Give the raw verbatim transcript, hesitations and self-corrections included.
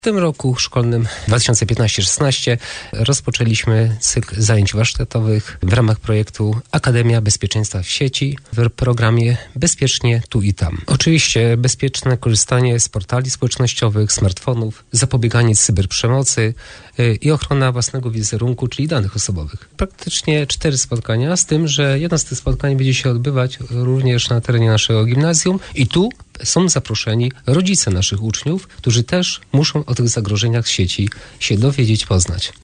W tym roku szkolnym dwa tysiące piętnaście szesnaście rozpoczęliśmy cykl zajęć warsztatowych w ramach projektu Akademia Bezpieczeństwa w sieci w programie Bezpiecznie tu i tam. Oczywiście bezpieczne korzystanie z portali społecznościowych, smartfonów, zapobieganie cyberprzemocy i ochrona własnego wizerunku, czyli danych osobowych. Praktycznie cztery spotkania, z tym, że jedno z tych spotkań będzie się odbywać również na terenie naszego gimnazjum i tu są zaproszeni rodzice naszych uczniów, którzy też muszą o tych zagrożeniach sieci się dowiedzieć, poznać.